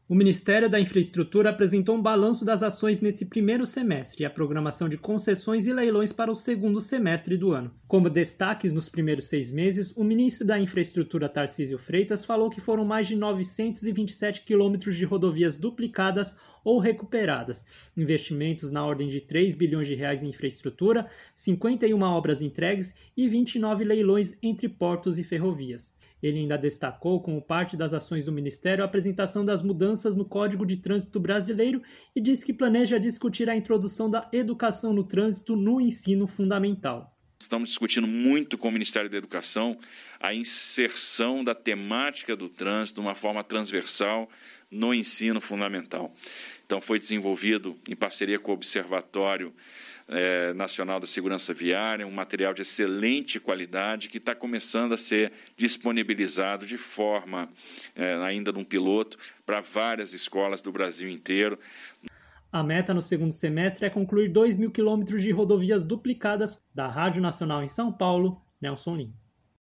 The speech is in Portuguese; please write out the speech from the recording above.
O Ministério da Infraestrutura apresentou um balanço das ações nesse primeiro semestre e a programação de concessões e leilões para o segundo semestre do ano. Como destaques nos primeiros 6 meses, o ministro da Infraestrutura Tarcísio Freitas falou que foram mais de 927 quilômetros de rodovias duplicadas ou recuperadas, investimentos na ordem de 3 bilhões de reais em infraestrutura, 51 obras entregues e 29 leilões entre portos e ferrovias. Ele ainda destacou, como parte das ações do Ministério, a apresentação das mudanças no Código de Trânsito Brasileiro e disse que planeja discutir a introdução da educação no trânsito no ensino fundamental. Estamos discutindo muito com o Ministério da Educação a inserção da temática do trânsito de uma forma transversal no ensino fundamental. Então, foi desenvolvido, em parceria com o Observatório Nacional da Segurança Viária, um material de excelente qualidade que está começando a ser disponibilizado de forma, ainda num piloto, para várias escolas do Brasil inteiro. A meta no segundo semestre é concluir 2.000 quilômetros de rodovias duplicadas. Da Rádio Nacional em São Paulo, Nelson Lim.